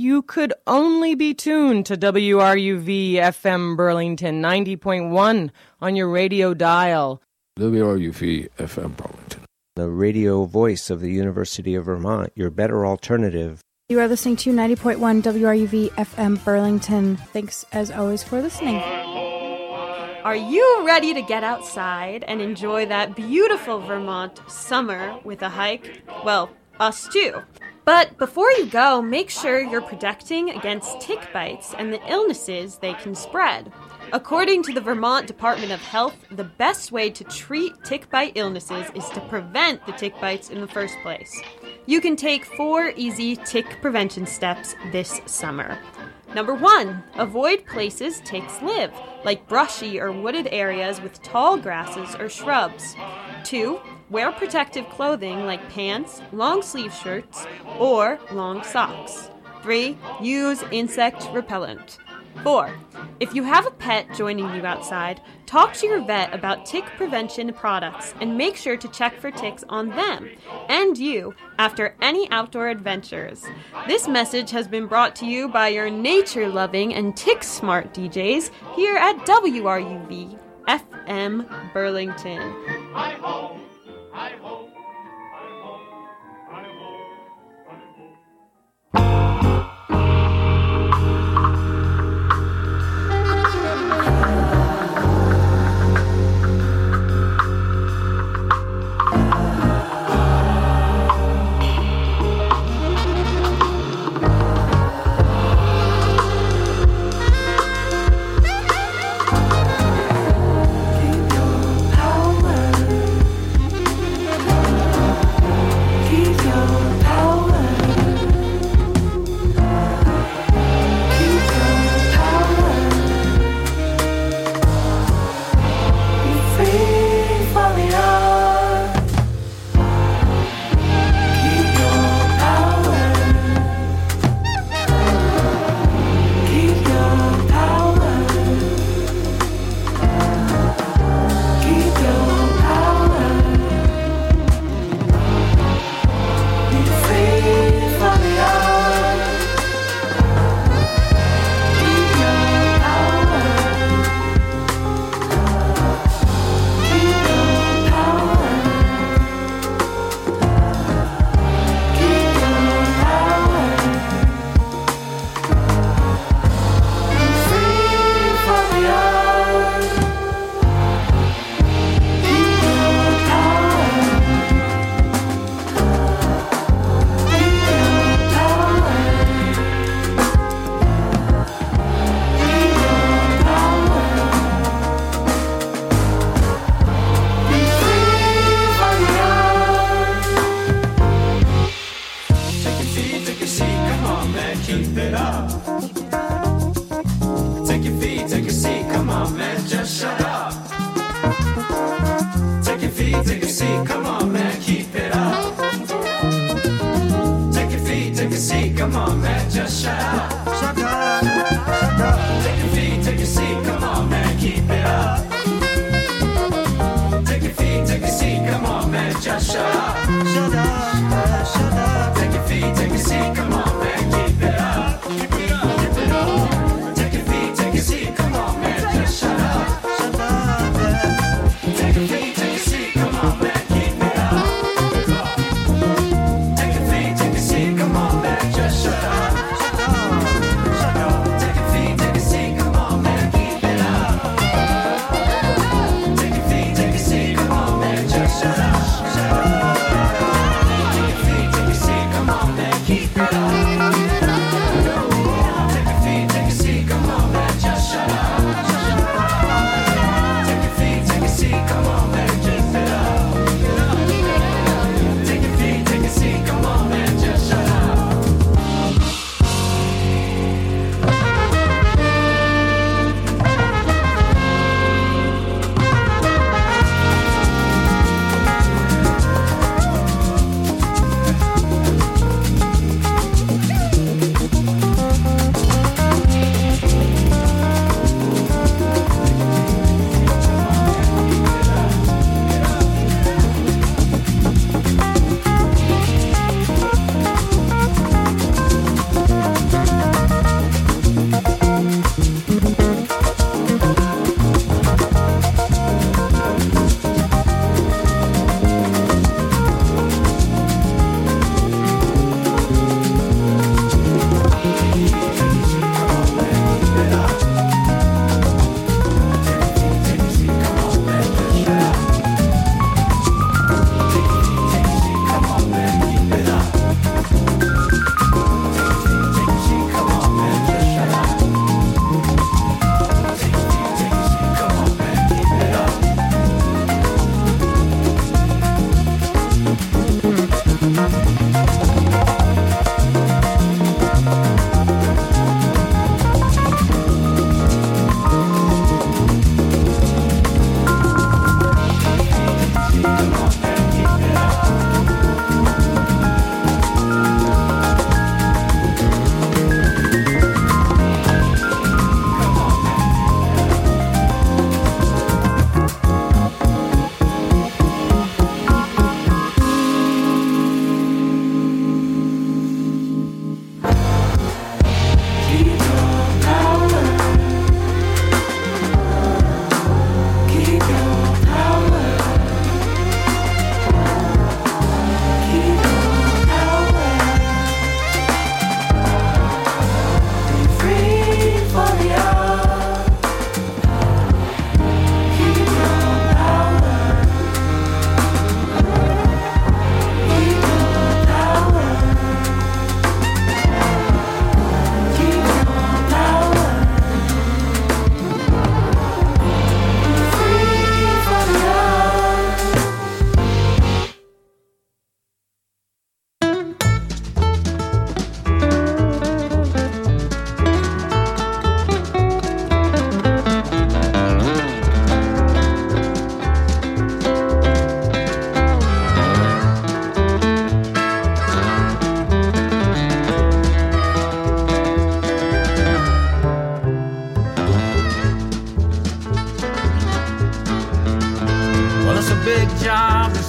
you could only be tuned to WRUV FM Burlington 90.1 on your radio dial. WRUV FM Burlington, the radio voice of the University of Vermont, your better alternative. You are listening to 90.1 WRUV FM Burlington. Thanks, as always, for listening. Are you ready to get outside and enjoy that beautiful Vermont summer with a hike? Well, us too. But before you go, make sure you're protecting against tick bites and the illnesses they can spread. According to the Vermont Department of Health, the best way to treat tick bite illnesses is to prevent the tick bites in the first place. You can take 4 easy tick prevention steps this summer. Number 1, avoid places ticks live, like brushy or wooded areas with tall grasses or shrubs. 2, wear protective clothing like pants, long sleeve shirts, or long socks. 3, use insect repellent. 4, if you have a pet joining you outside, talk to your vet about tick prevention products and make sure to check for ticks on them and you after any outdoor adventures. This message has been brought to you by your nature-loving and tick-smart DJs here at WRUV FM Burlington. Hi-ho!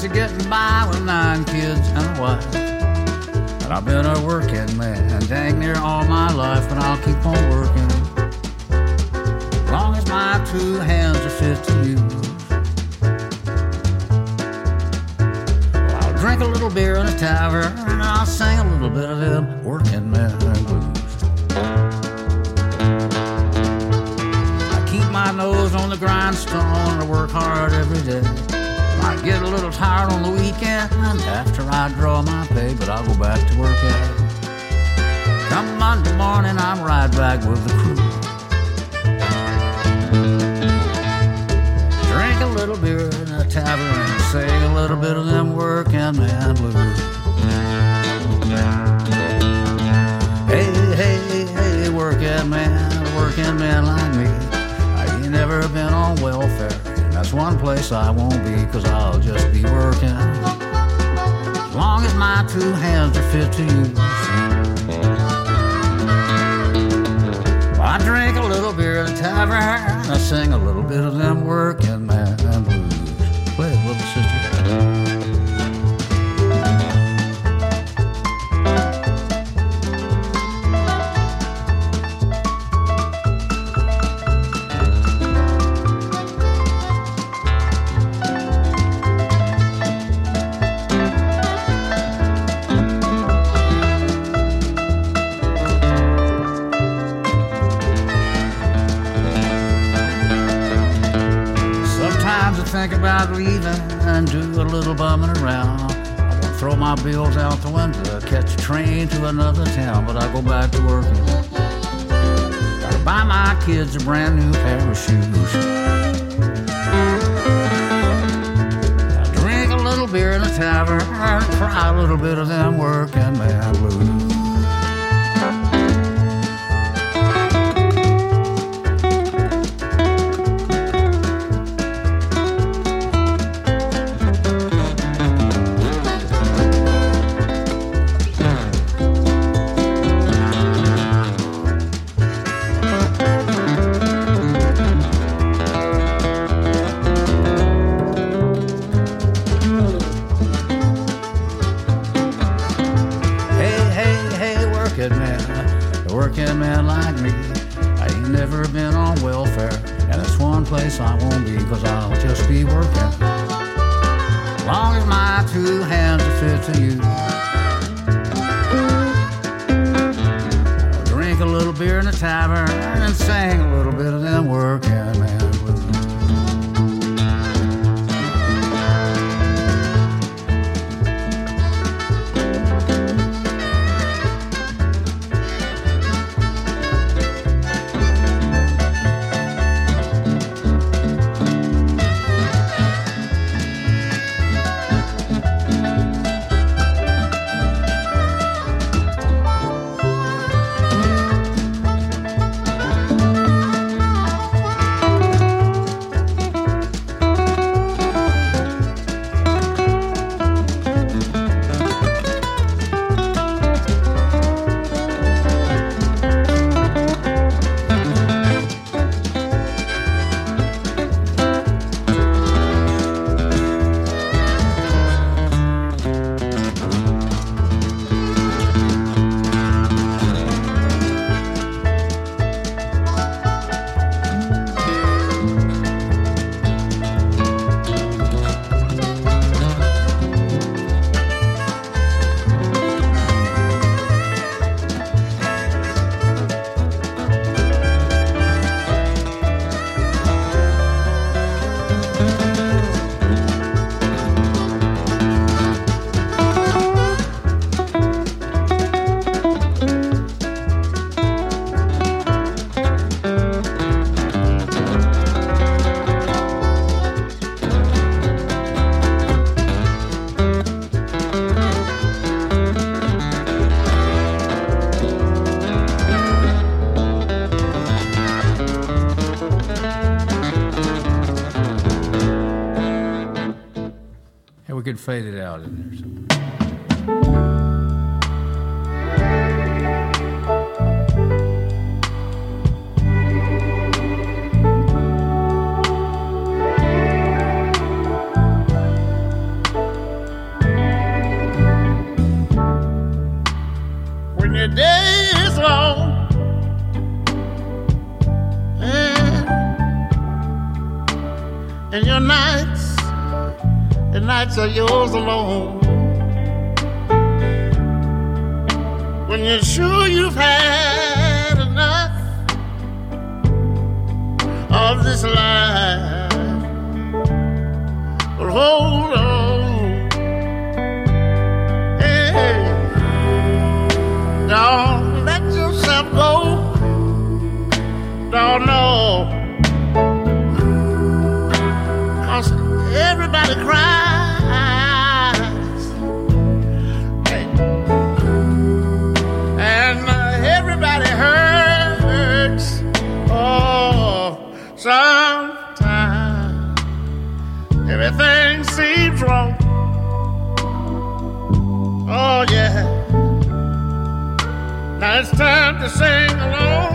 just getting by with 9 kids and a wife. And I've been a working man dang near all my life, and I'll keep on working as long as my 2 hands are fit to use. Well, I'll drink a little beer in a tavern, and I'll sing a little bit of them working man blues. I keep my nose on the grindstone, I work hard every day. I get a little tired on the weekend after I draw my pay, but I'll go back to work at it. Come Monday morning, I'm right back with the crew. Drink a little beer in a tavern and sing a little bit of them working man blues. Hey, hey, hey, working man like me. I ain't never been on welfare. That's one place I won't be, 'cause I'll just be working as long as my 2 hands are fit to use. I drink a little beer at a tavern, I sing a little bit of them working man blues. Play it, little sister. Think about leaving and do a little bumming around. I won't throw my bills out the window, catch a train to another town, but I go back to working. Gotta buy my kids a brand new pair of shoes. I drink a little beer in a tavern, cry a little bit of them working man blues. I won't be, 'cause I'll just be working as long as my 2 hands are fit to use. I'll drink a little beer in a tavern and sing a little bit of them working man blues. We could fade it out in there. when your day is long. And your nights, the nights are yours alone. When you're sure you've had enough of this life, but hold on, hey, don't let yourself go, don't know, 'cause everybody cries, hey, and everybody hurts, oh, sometimes everything seems wrong. Oh yeah. Now it's time to sing along.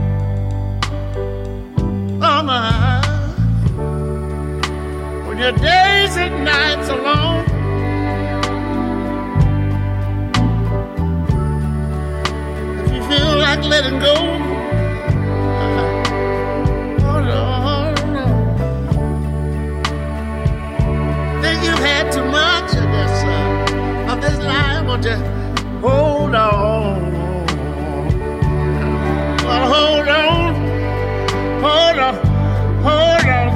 Oh my. When your days and nights are long, if you feel like letting go, you've had too much of this life, but just hold on. Well, hold on, hold on, hold on.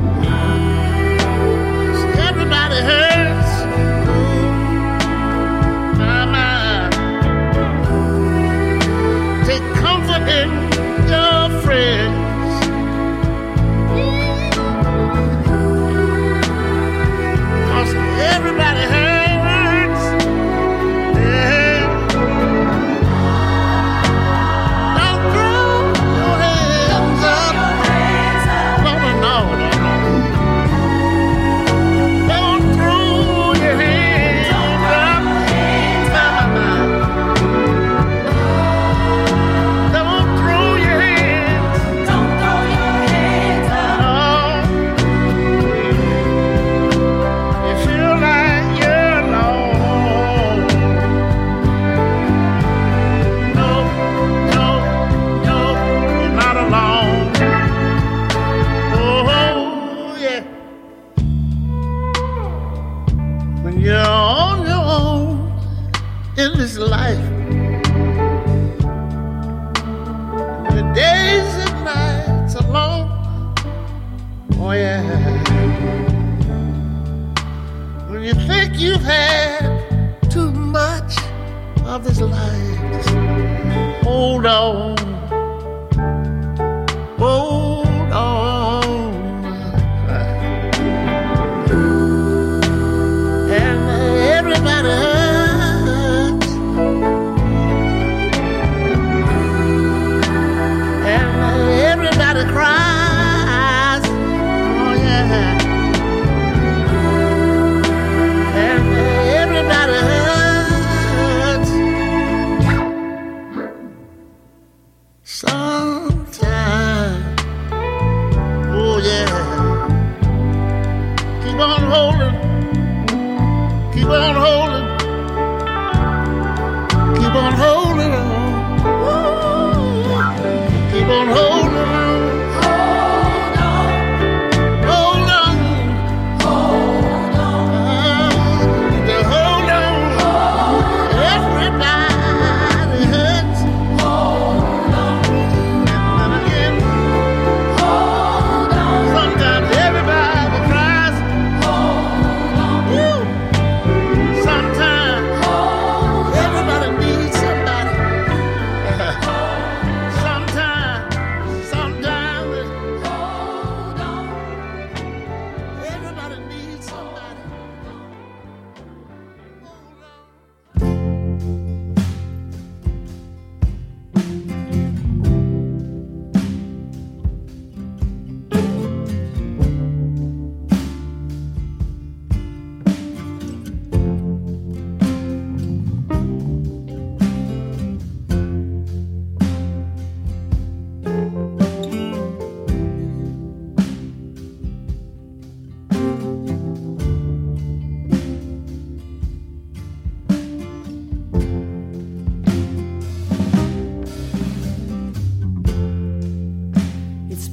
See, everybody hurts. My mind. Take comfort in your friends. Everybody hurts, yeah. Don't throw your hands up. No, no, no, no. Don't throw your hands up. Don't throw your hands. Don't throw your hands up. You feel like you're alone. No, no, no, you're not alone. Oh, yeah. When you're on your own in this life, the days and nights are long. Oh, yeah. When you think you've had too much of this life, just hold on, hold on. And everybody hurts, and everybody cries. Oh yeah. And everybody hurts.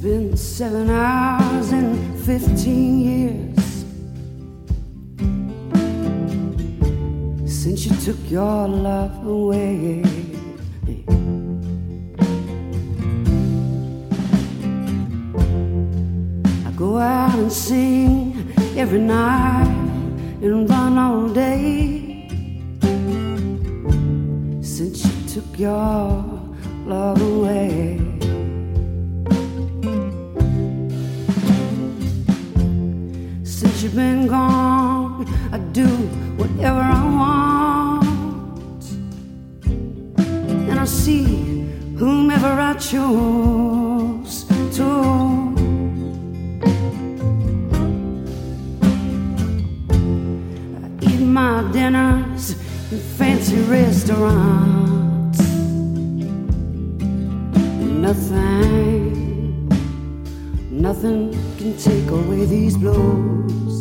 been 7 hours and 15 years since you took your love away. I go out and sing every night and run all day since you took your love away. Since you've been gone, I do whatever I want, and I see whomever I choose to. I eat my dinners in fancy restaurants. Nothing can take away these blues.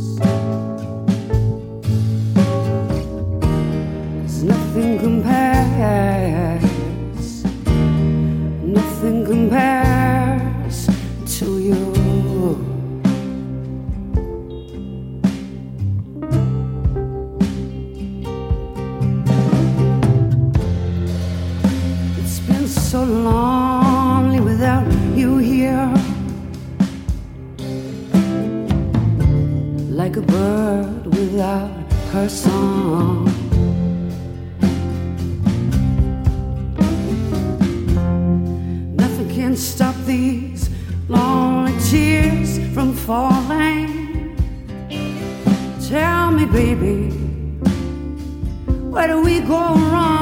'Cause nothing compares to you. It's been so lonely without you here, like a bird without her song. Nothing can stop these lonely tears from falling. Tell me, baby, where do we go wrong?